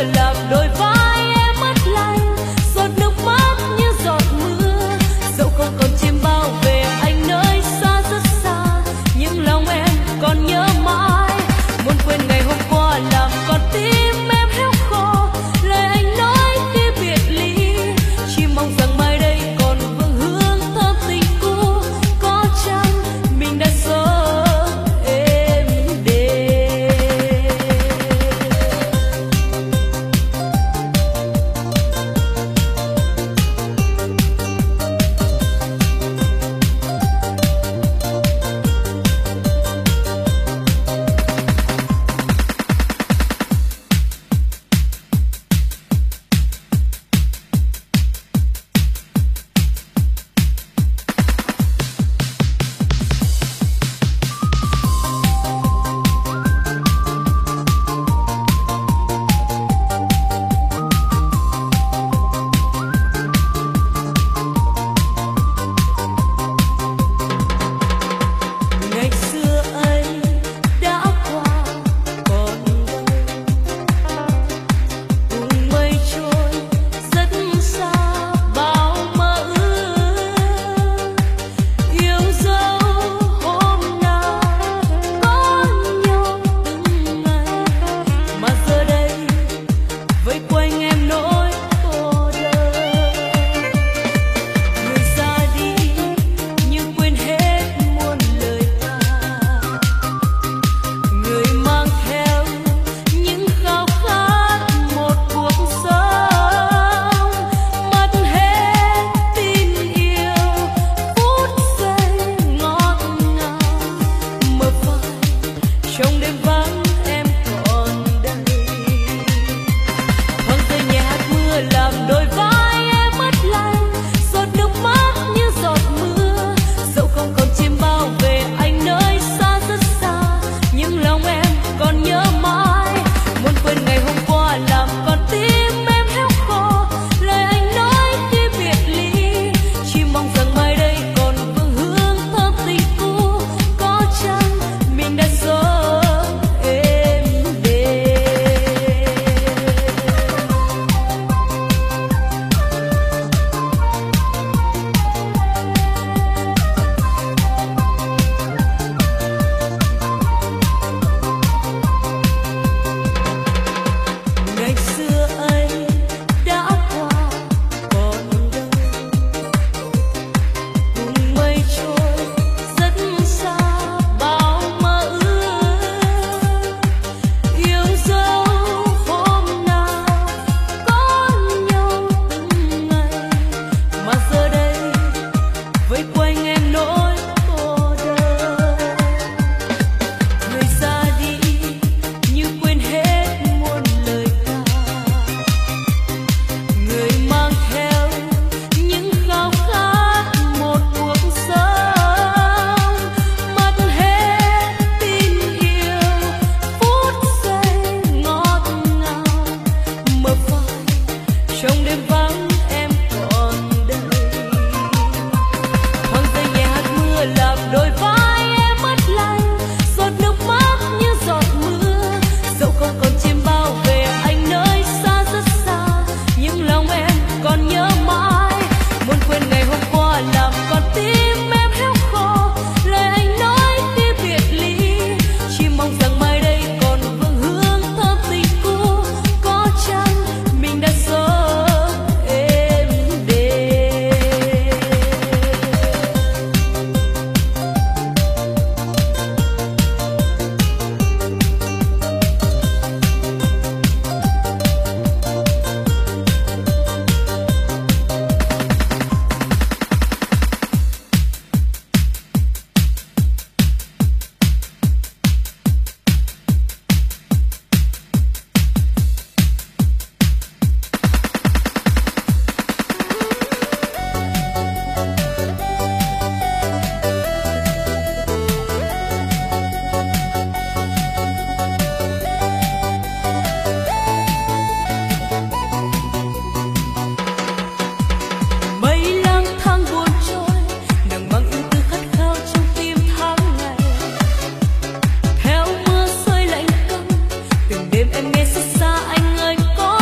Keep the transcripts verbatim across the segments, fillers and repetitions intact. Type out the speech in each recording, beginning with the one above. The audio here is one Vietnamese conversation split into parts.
đêm em nghe xót xa anh ơi có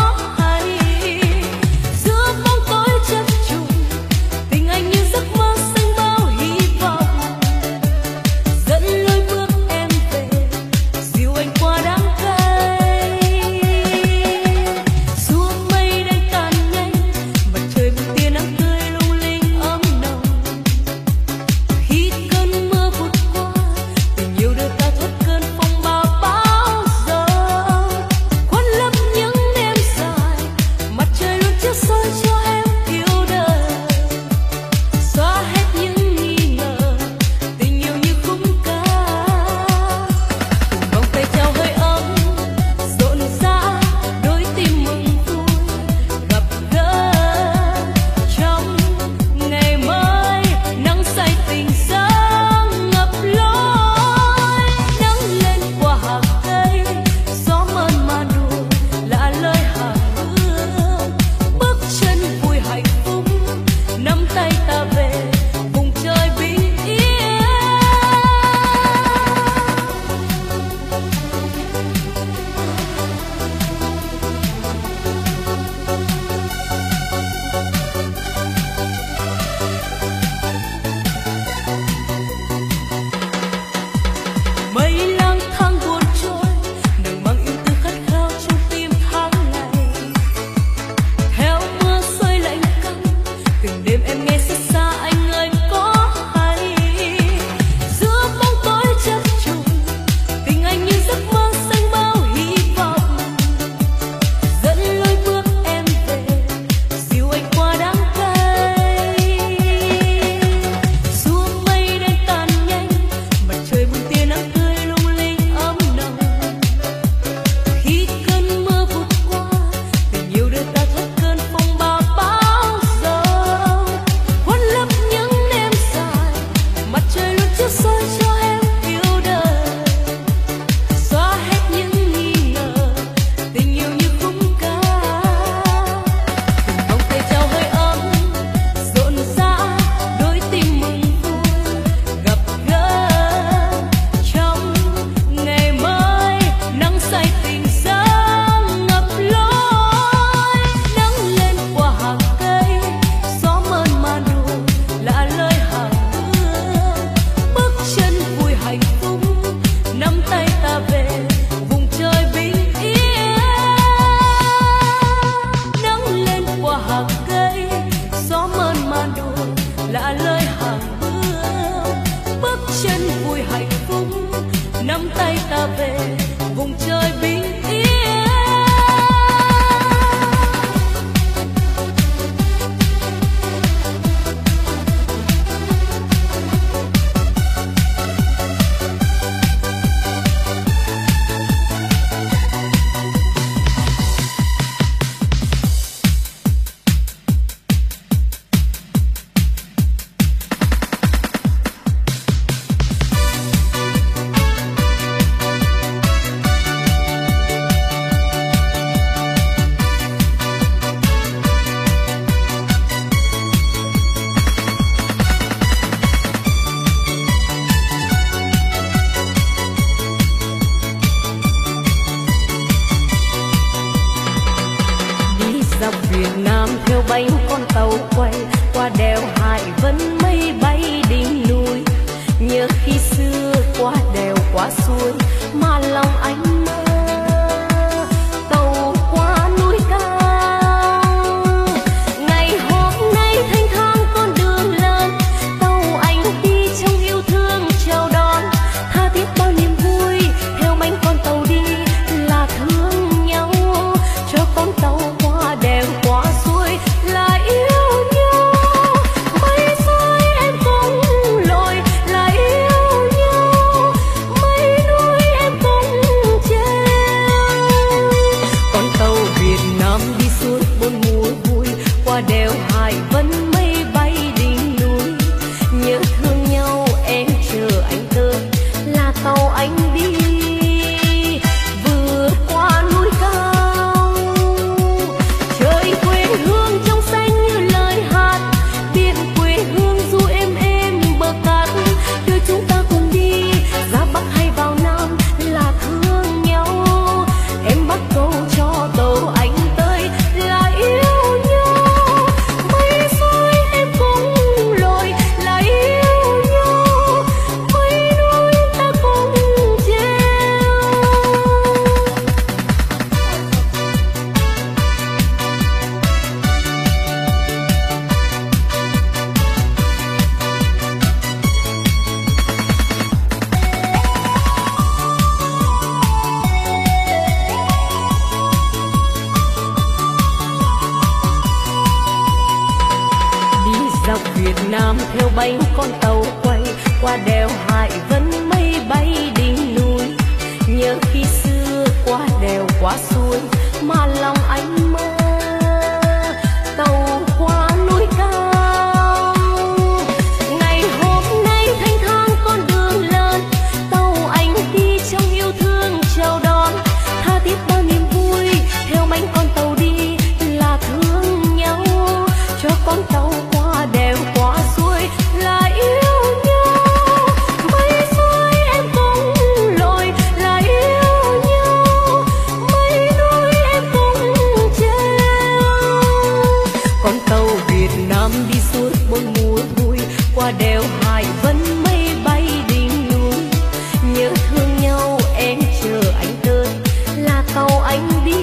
theo bánh con tàu quay qua đèo Hải Vân, mây bay đỉnh núi. Nhớ khi xưa qua đèo qua suối mà lòng anh mơ tàu qua núi cao. Ngày hôm nay thanh thang con đường lớn, tàu anh đi trong yêu thương chào đón. Tha thiết bao niềm vui theo bánh con tàu đi là thương nhau, cho con tàu qua đèo qua suối là yêu nhau. Mây rơi em cũng lội là yêu nhau, mây núi em cũng treo. Con tàu Việt Nam đi suốt bốn mùa vui, qua đèo Hải Vân mây bay đỉnh núi. Nhớ thương nhau em chờ anh tới là tàu anh đi vượt qua núi cao. Trời quê hương trong xanh như lời hát, biển quê hương du êm êm bờ cát. Đưa chúng ta cùng đi ra Bắc hay vào Nam là thương nhau. Em bắt câu cho tàu anh tới là yêu nhau. Mây rơi em cũng lội là yêu nhau, mây núi ta cùng treo. Đi dọc Việt Nam theo bánh con tàu quay qua đèo Hải Vân, mây bay đỉnh núi. Nhớ khi xưa qua đèo qua suối mà lòng anh mơ tàu qua núi cao. Ngày hôm nay thanh thang con đường lớn, tàu anh đi trong yêu thương chào đón. Tha thiết bao niềm vui theo bánh con tàu đi là thương nhau, cho con tàu qua đèo qua suối là yêu nhau. Mây rơi em cũng lội là yêu nhau, mây núi em cũng treo. Con tàu Việt Nam đi suốt bốn mùa vui, qua đèo Hải Vân mây bay đỉnh núi. Nhớ thương nhau em chờ anh tới là tàu anh đi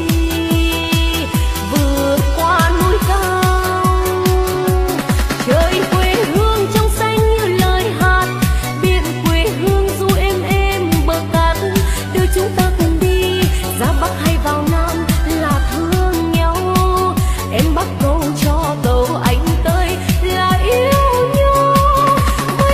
vượt qua núi cao. Trời quê hương trong xanh như lời hát, biển quê hương du êm êm bờ cát. Đưa chúng ta cùng đi ra Bắc hay vào Nam là thương nhau. Em bắt câu cho tàu anh tới là yêu nhau.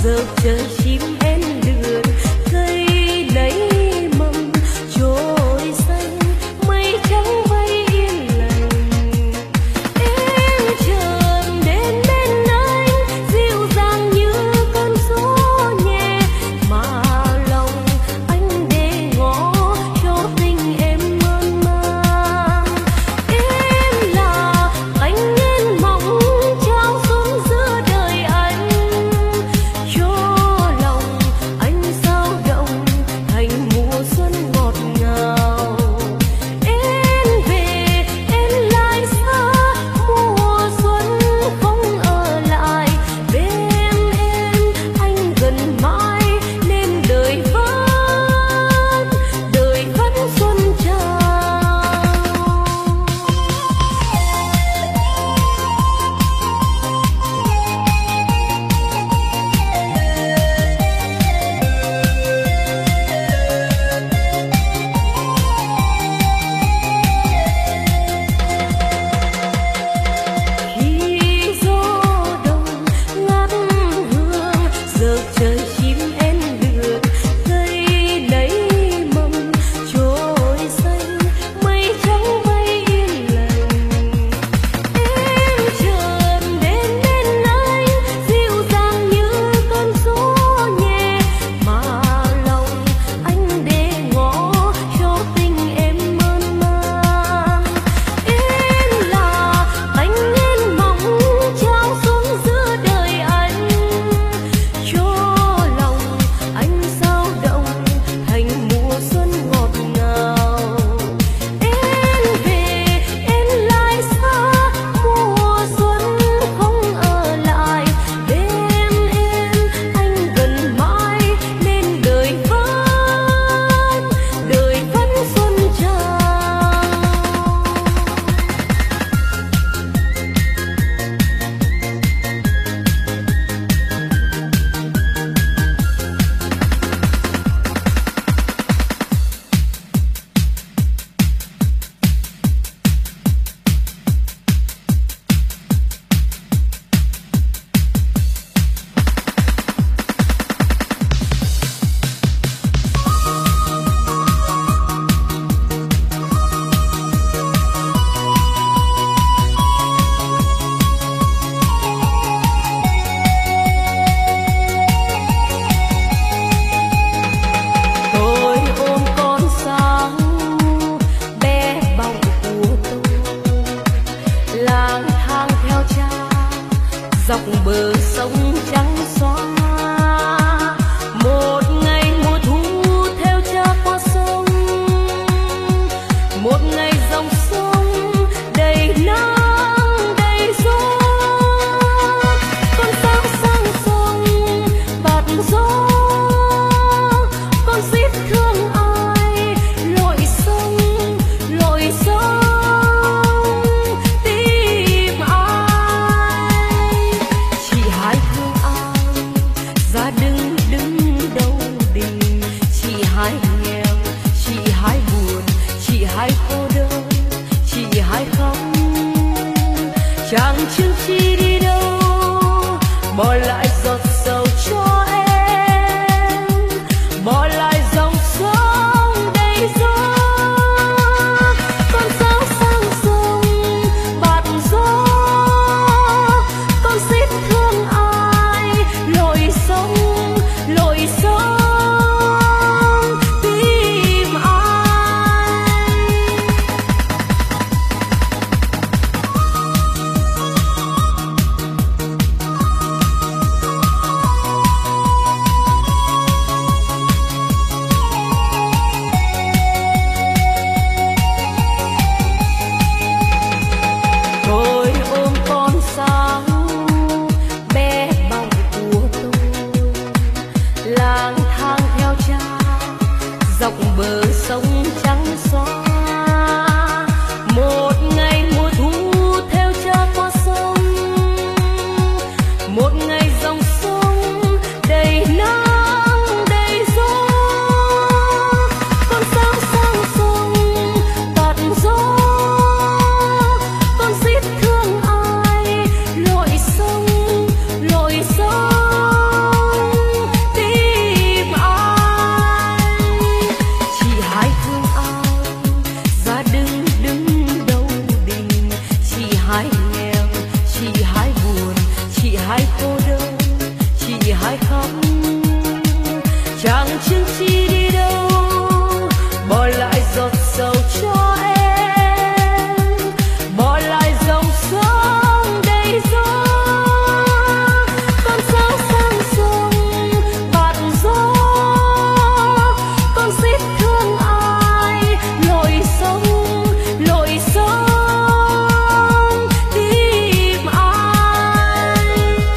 Lội sông hai khóc, chẳng chứng chi đi đâu, bỏ lại giọt sầu cho em, bỏ lại dòng sông đầy gió. Con sao sang sông bạt gió, con xiết thương ai lội sông lội sông tìm ai.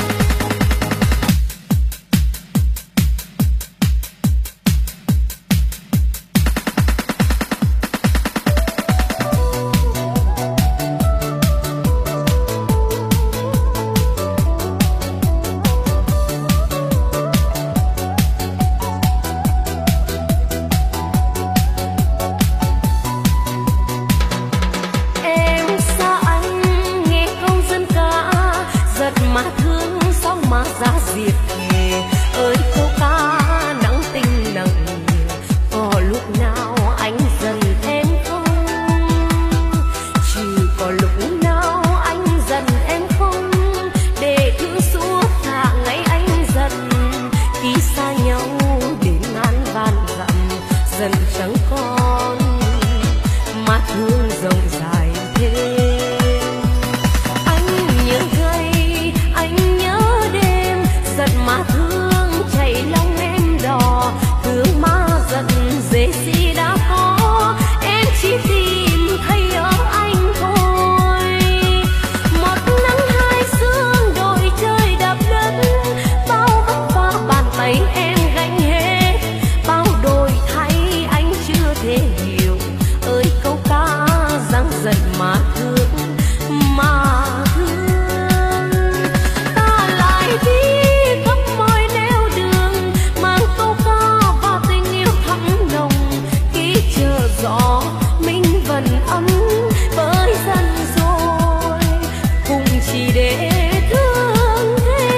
Em xa anh nghe câu dân ca, giật mà thương sao mà ra diệt thề. Ơi câu ca nắng tinh nặng, có lúc nào anh dần em không, chỉ có lúc nào anh dần em không, để thương suốt cả ngày anh dần. Khi xa nhau đến ngàn vạn dặm, dần chẳng còn mà thương rộng dài thêm. Anh nhớ ngày, anh nhớ đêm, giận mà thương chảy lòng em đò. Thương mà giận dễ gì đã có, em chỉ tìm thấy ở anh thôi. Một nắng hai sương đôi trời đạp đất, bao vất vả bàn tay em gánh hết, bao đổi thay anh chưa thể hiểu. Ơi câu ca giăng giận mà thương mà thương, ta lại đi khắp mọi nẻo đường, mang câu ca và tình yêu thắm nồng. Khi chờ gió mình vẫn ấm với dần rồi, cùng chỉ để thương thêm.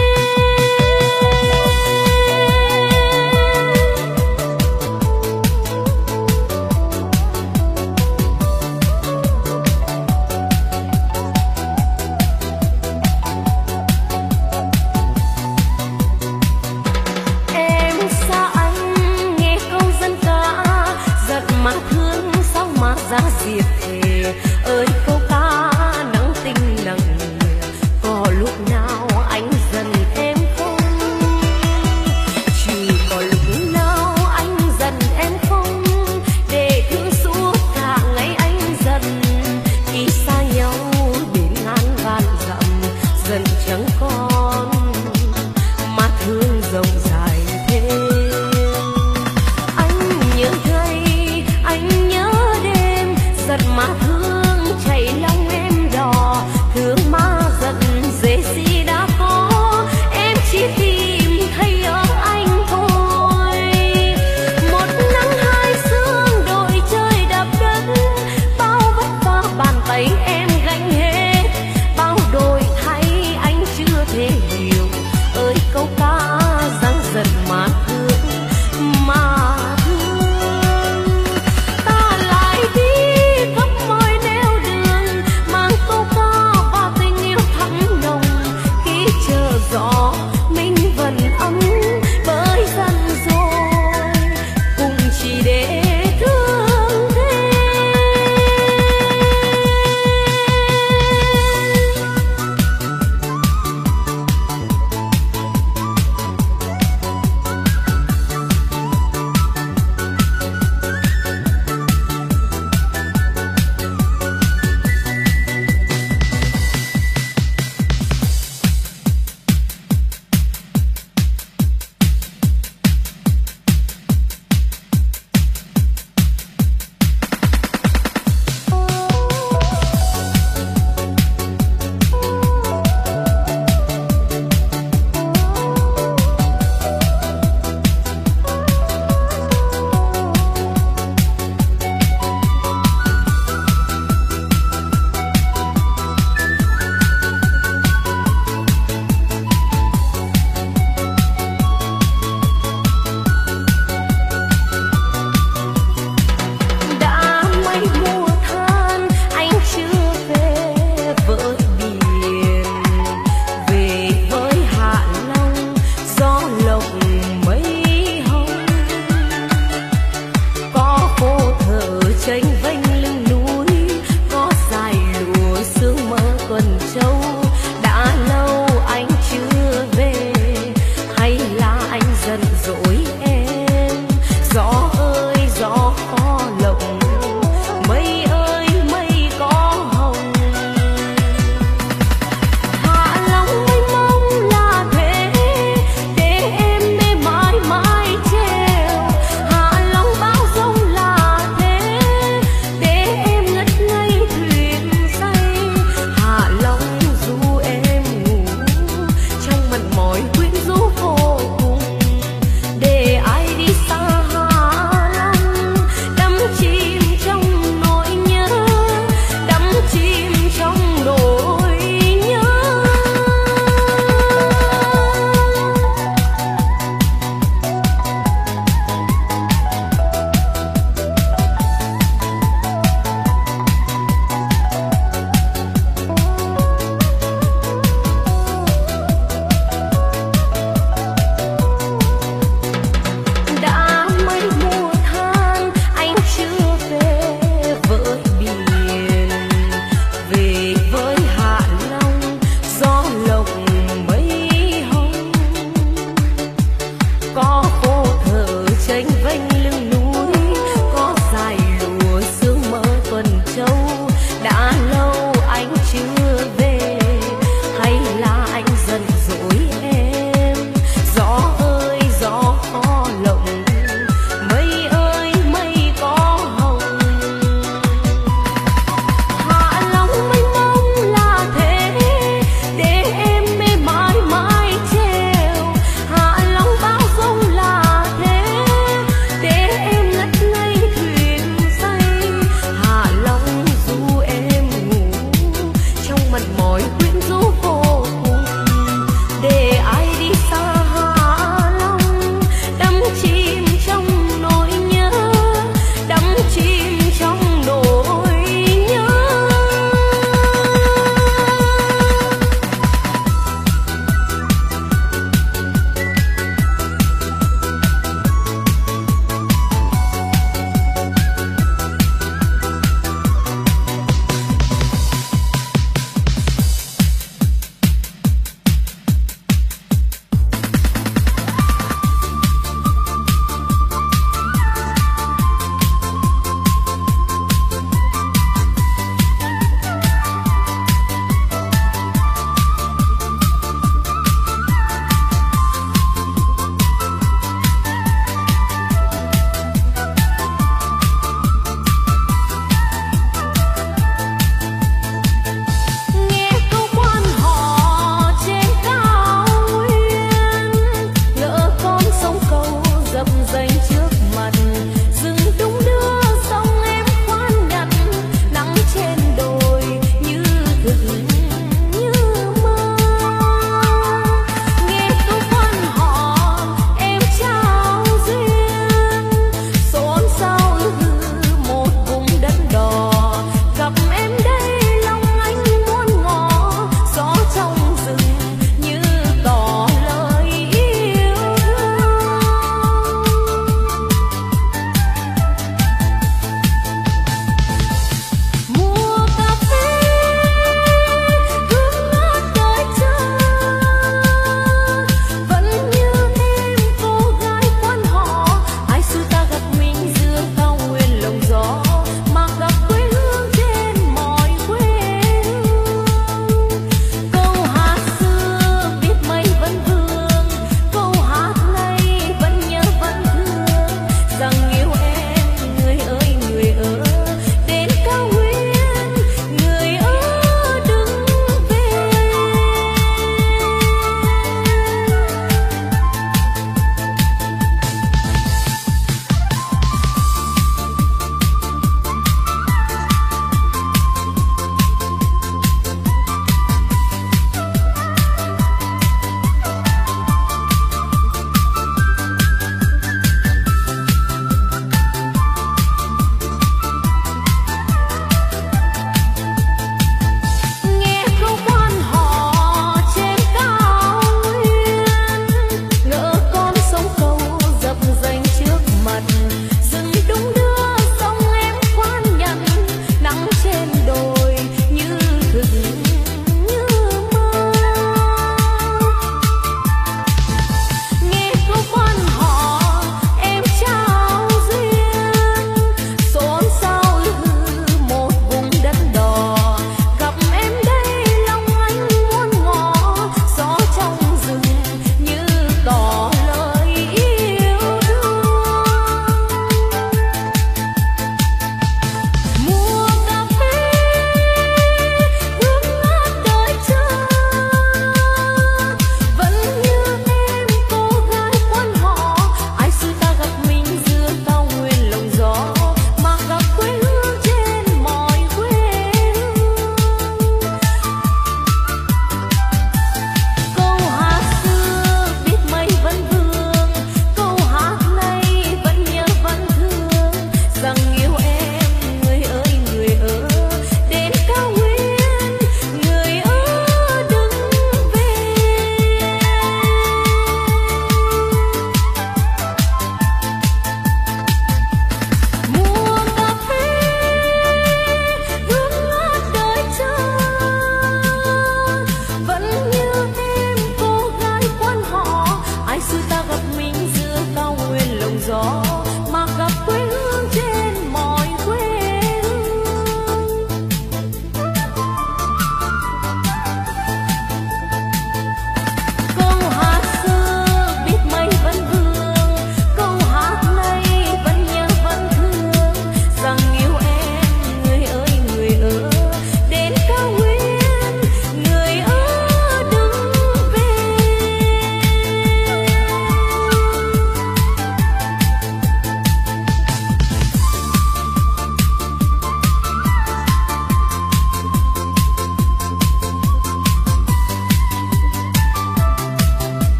Em xa anh nghe câu dân ca, giận mà thương sao mà ra diệt thề. Ơi câu ca nắng tinh nặng, có lúc nào anh dần em không, chỉ có lúc nào anh dần em không, để thương suốt cả ngày anh dần. Khi xa nhau đến ngàn vạn dặm, dần chẳng còn mà thương rộng dài thêm. Anh nhớ ngày, anh nhớ đêm, giật mà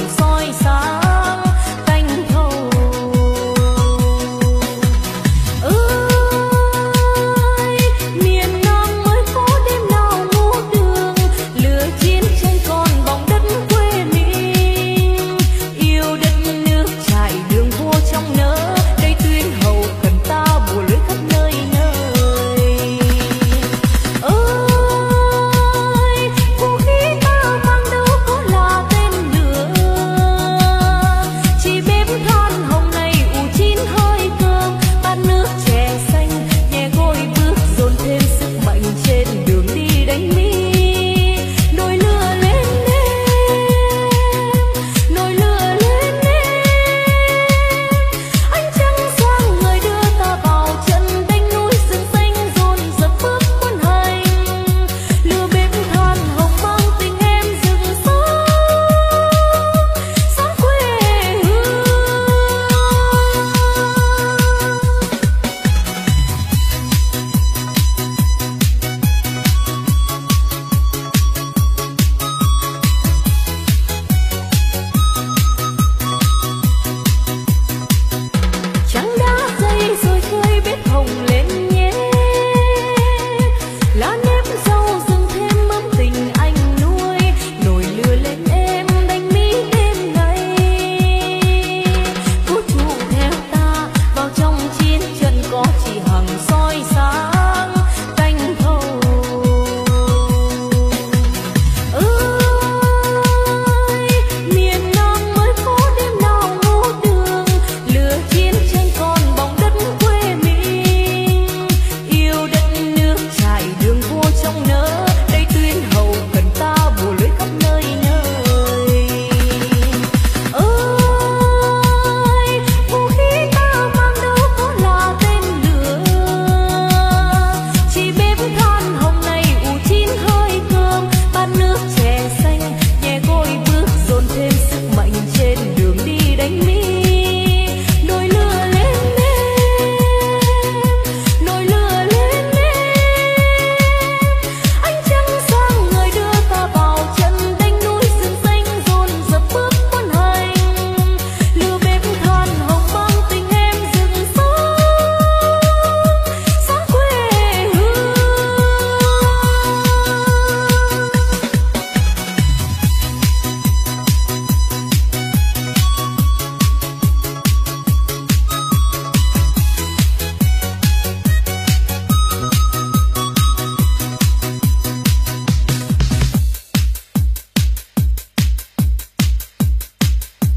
soi sáng.